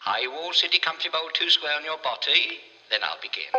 High wall, city, country bowl, 2 square on your body. Then I'll begin.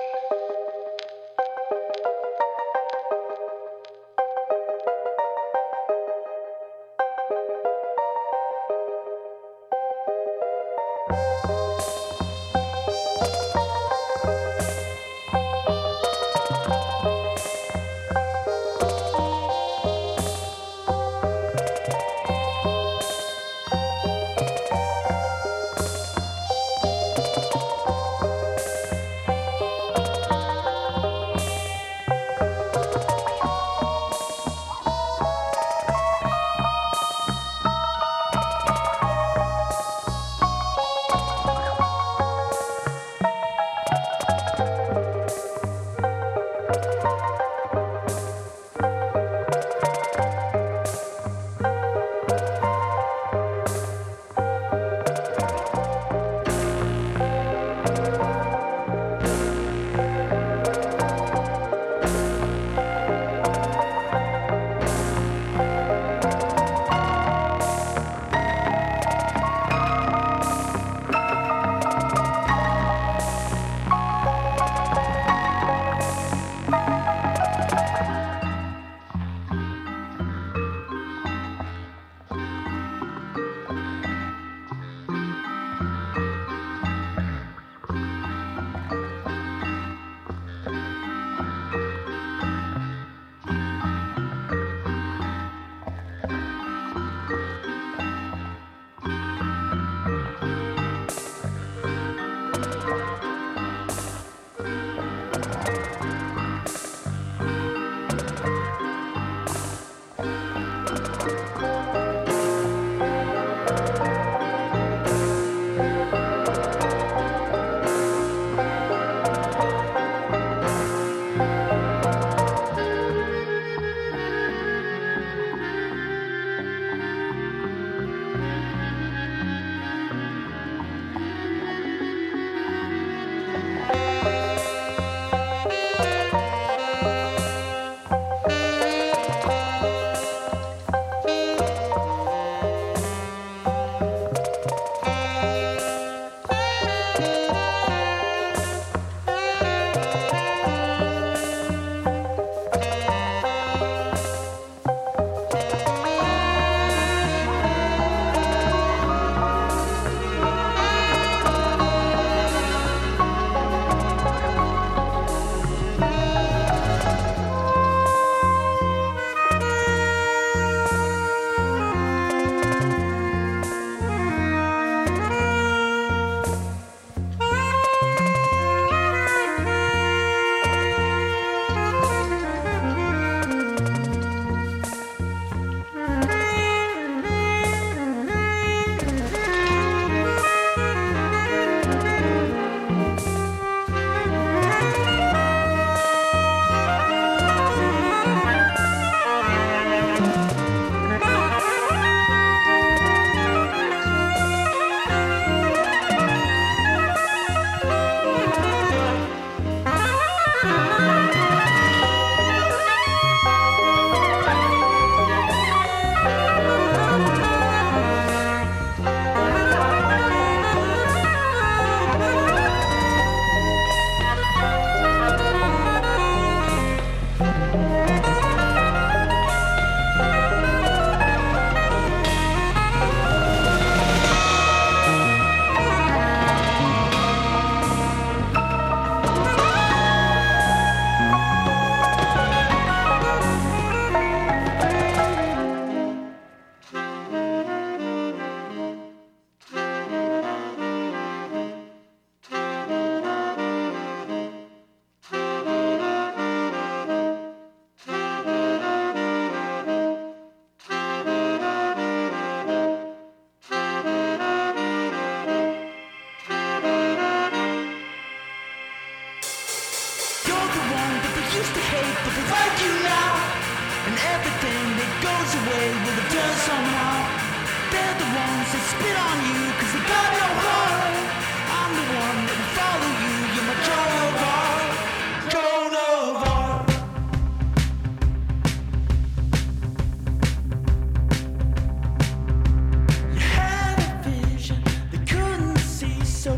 So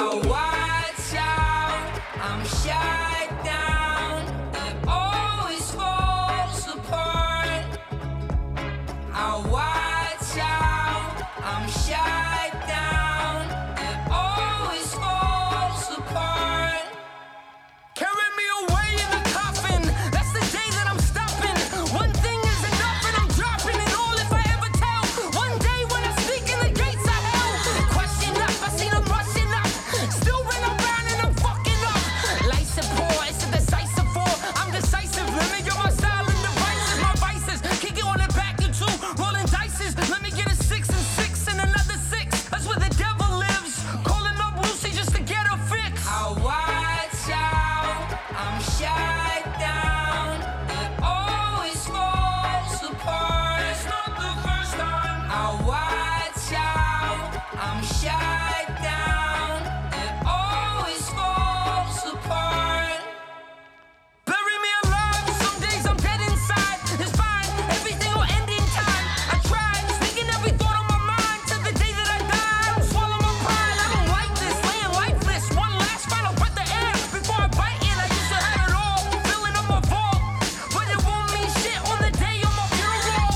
I'll watch out, I'm shut down. It always falls apart. I'll watch out, I'm shut down. It always falls apart. Carry me away in the coffin. That's the day that I'm stopping. One thing is enough and I'm dropping it all if I ever tell. One day when I speak in the gates of hell. Question up, I see them rushing up. Still run around and I'm fucking up. Life's a poor, it's a decisive war. I'm decisive, limit your my style and devices. My vices, kick it on the back and two. Rolling dices, let me get a 6 and 6 and another 6. That's where the devil lives. Calling up Lucy just to get her fix. I'll watch out, I'm shut down. It always falls apart. It's not the first time. I'll watch out, I'm shut down. It always falls apart. Bury me alive, some days I'm dead inside. It's fine, everything will end in time. I tried, speaking every thought on my mind till the day that I die. I don't swallow my pride, I don't like this, laying lifeless. One last final breath of air before I bite in. I used to have it all, filling up my vault, but it won't mean shit on the day of my funeral.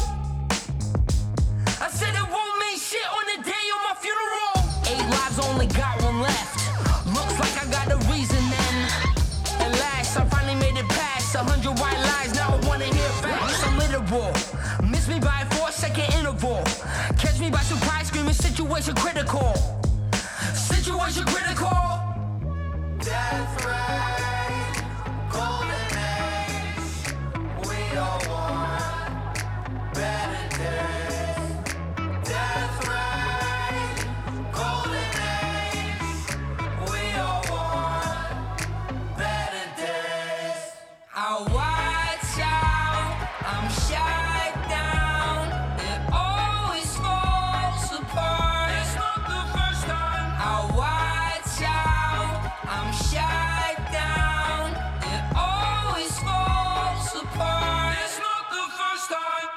I said it won't mean shit on the day of my funeral. 8 lives, only got one left. Looks like I got a reason then. At last, I finally made it past 100 white lies. Now I wanna hear facts. I'm literal. Miss me by a 4-second interval. Catch me by surprise, screaming situation critical. Situation critical. Death ray, golden age. We all want better days. Death ray, golden age. We all want better days. I'll watch out, I'm shut down. It always falls apart. It's not the first time. I'll watch out, I'm shut down. It always falls apart. It's not the first time.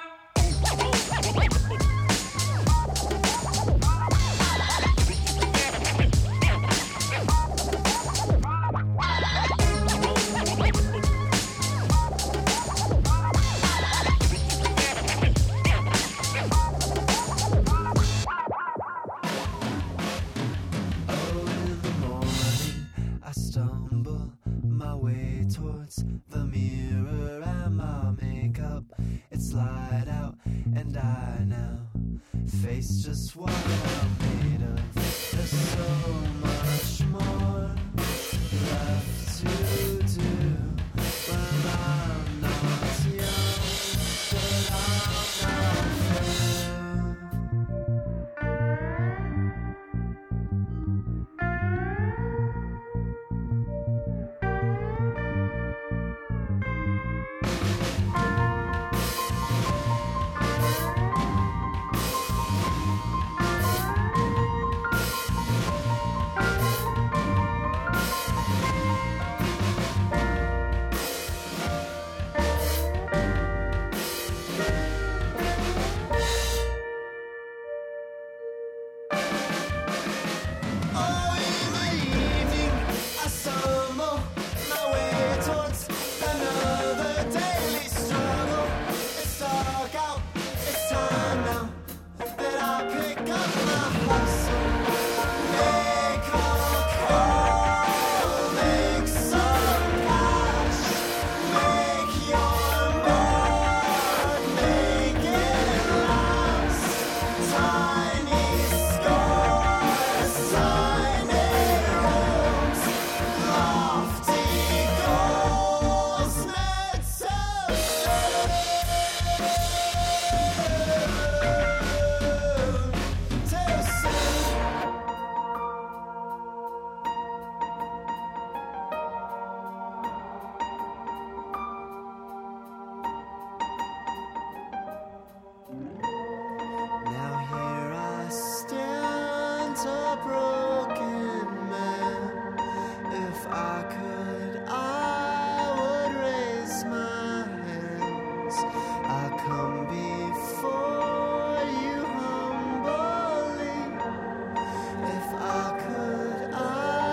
In the morning, I stumble my way towards the mirror and my makeup. It's light out, and I now face just what I'm made of. There's so much more left to do when I'm not young, but I'm not through. I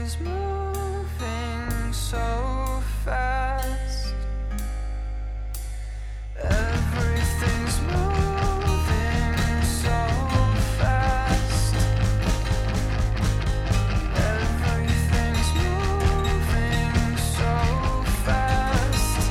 Everything's moving so fast. Everything's moving so fast. Everything's moving so fast.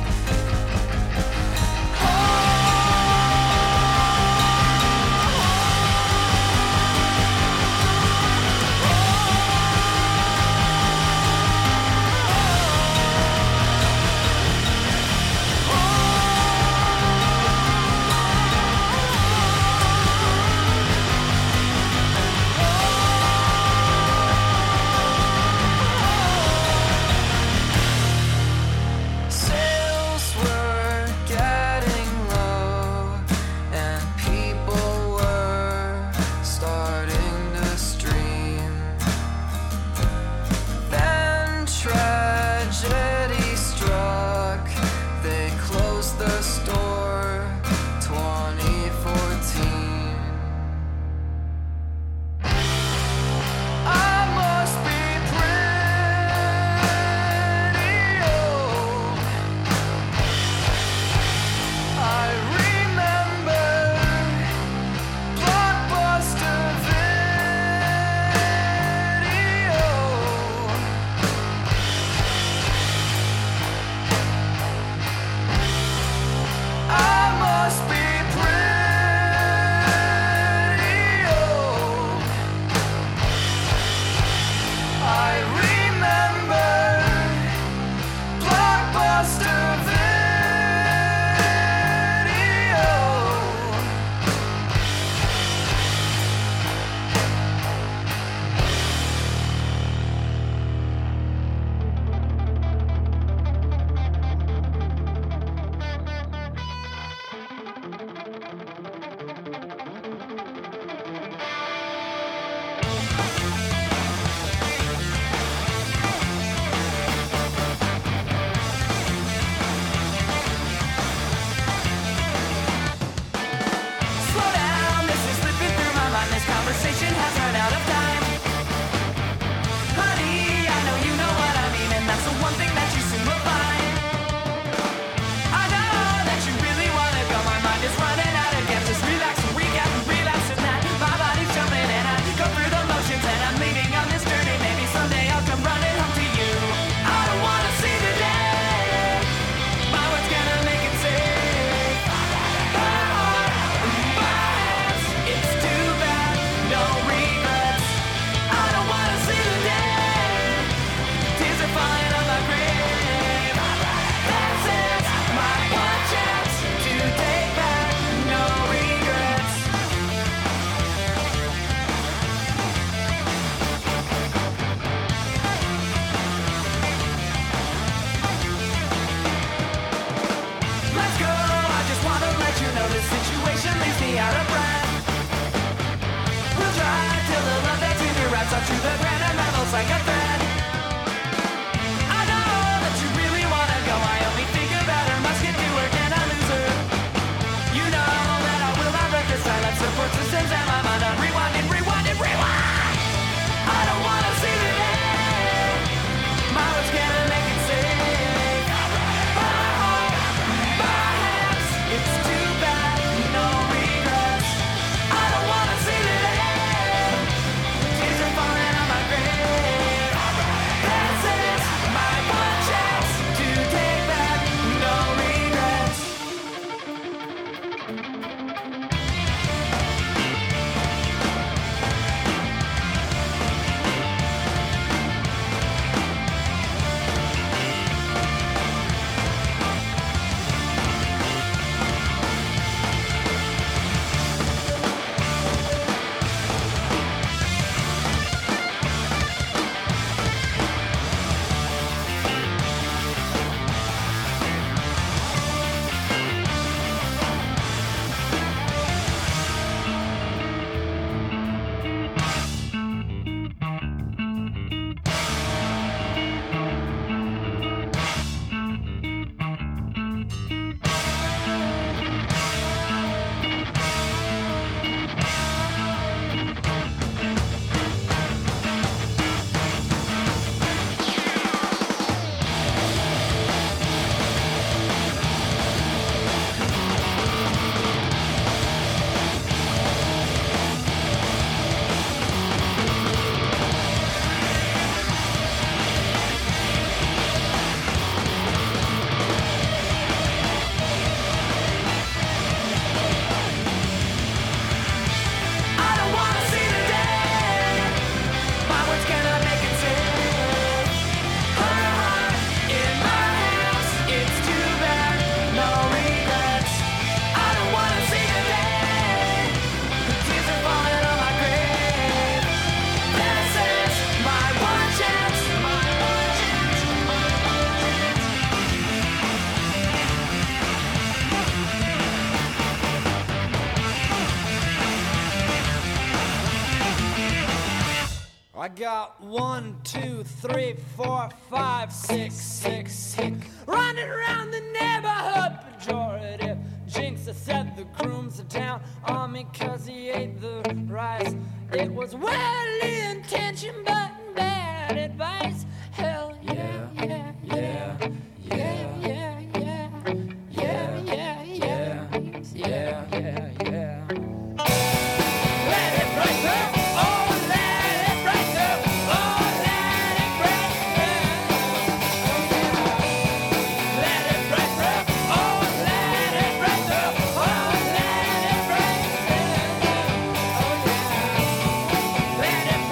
got 1, 2, 3, 4, 5, 6, 6, 6. Running around the neighborhood, pejorative. Jinx, said the grooms are down on me 'cause he ate the rice. It was well-intentioned but bad advice. Hell yeah, yeah, yeah, yeah, yeah, yeah, yeah, yeah, yeah, yeah, yeah, yeah. Let it break through, oh, let it break through, oh, let it break through, oh, yeah. Let it break through, oh, let it break through, oh, let it break through, oh, yeah. Let it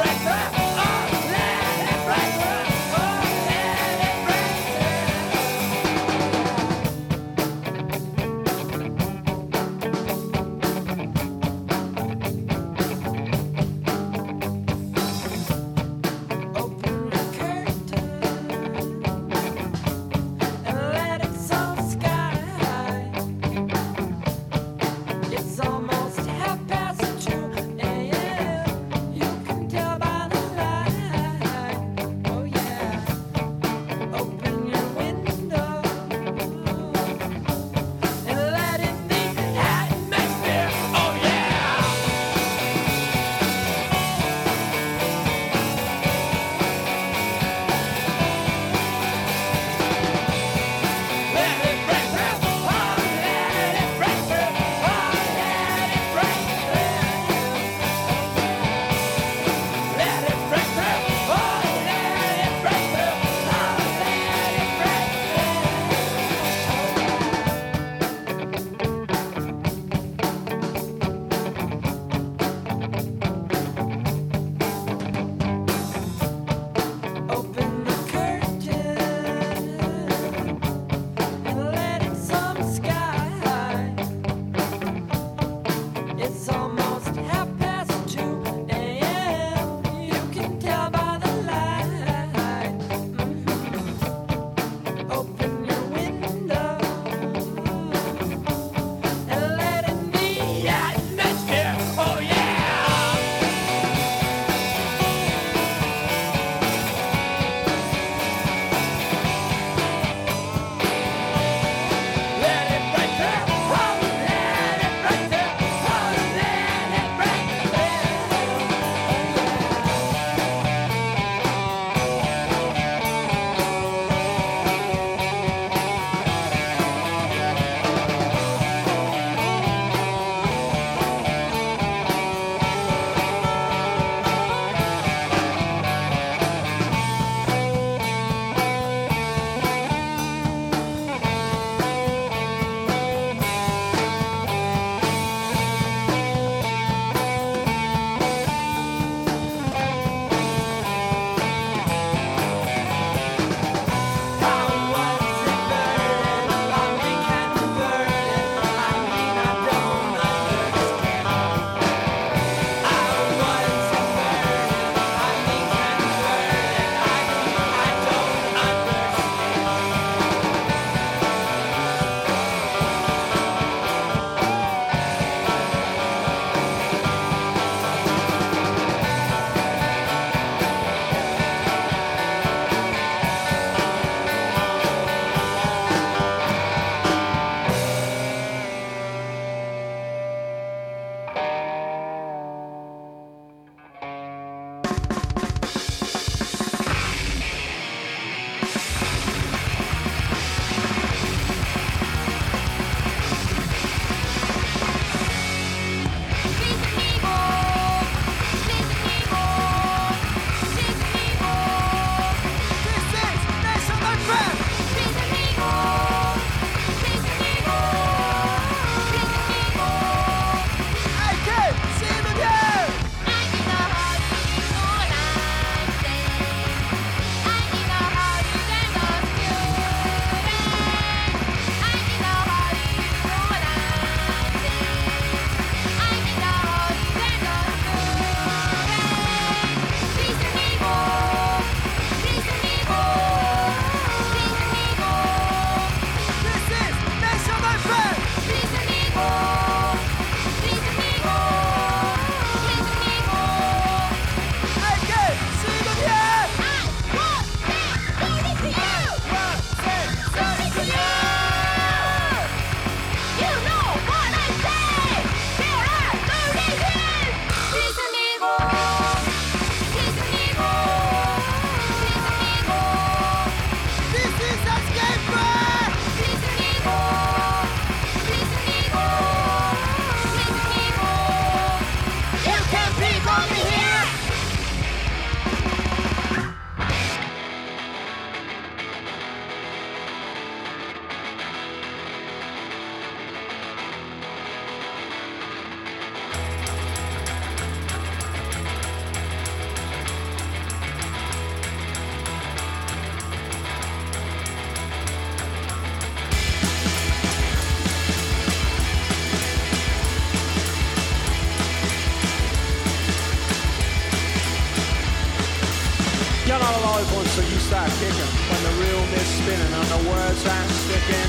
So you start kicking when the reel is spinning and the words aren't sticking.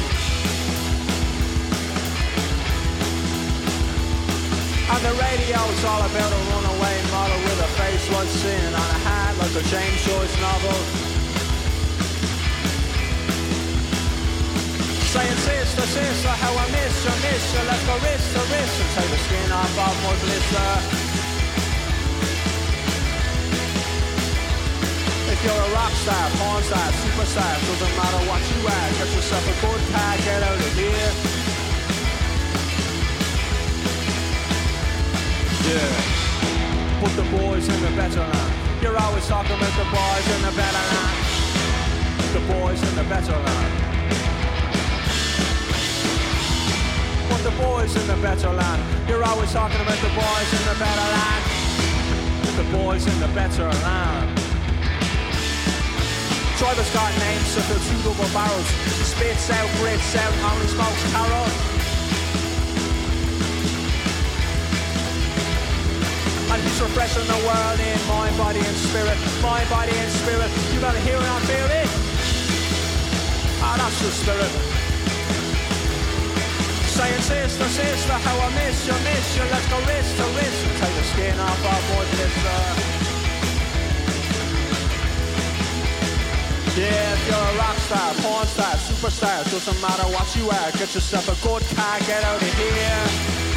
And the radio's all about a runaway model with a face like sin and a hat like a James Joyce novel. Saying sister, sister, how I miss you, let's go wrist to wrist and take the skin off of my blister. If you're a rock star, porn star, superstar, doesn't matter what you are, get yourself a good car, get out of here. Yeah. Put the boys in the better land. You're always talking about the boys in the better land. The boys in the better land. Put the boys in the better land. You're always talking about the boys in the better land. The boys in the better land. Driver's got names so fill 2 double barrels. He spits out, breathes out, only smokes Carol. And he's refreshing the world in mind, body and spirit. Mind, body and spirit. You gotta hear it and feel it. Ah, that's the spirit. Saying sister, sister, how I miss you, let's go wrist to wrist and take the skin off our boy blister. Yeah, if you're a rock star, porn star, superstar, doesn't matter what you are, get yourself a good car, get out of here.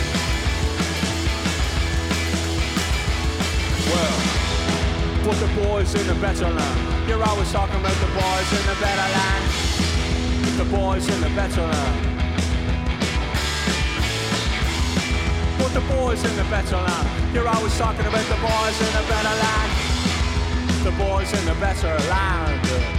Well, put the boys in the better land. You're always talking about the boys in the better land. The boys in the better land. Put the boys in the better land. You're always talking about the boys in the better land. The boys in the better land.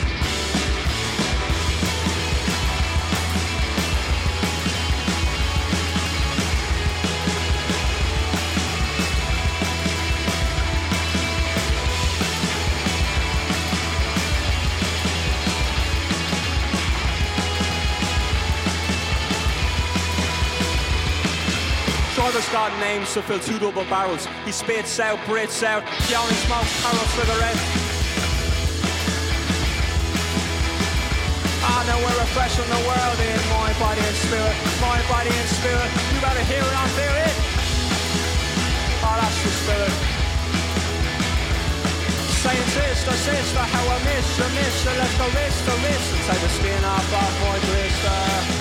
Driver's got names to fill 2 double barrels. He spits out, breathes out. He only smokes Carol cigarettes. Ah, now we're refreshing the world in mind, body and spirit. Mind, body and spirit. You gotta hear it and feel it. Ah, that's the spirit. Saying sister, sister, how I miss you, let's go wrist to wrist and take the skin off of my blister.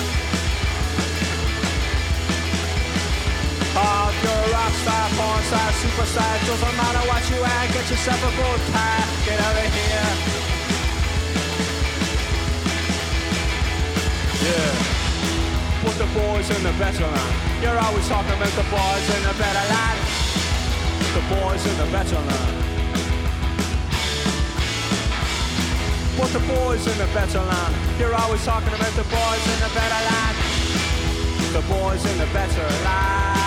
Oh, if you're a rock star, porn star, superstar, doesn't matter what you are, get yourself a good car, get out of here. Yeah. Put the boys in the better land. You're always talking about the boys in the better land. The boys in the better land. Put the boys in the better land. You're always talking about the boys in the better land. The boys in the better land.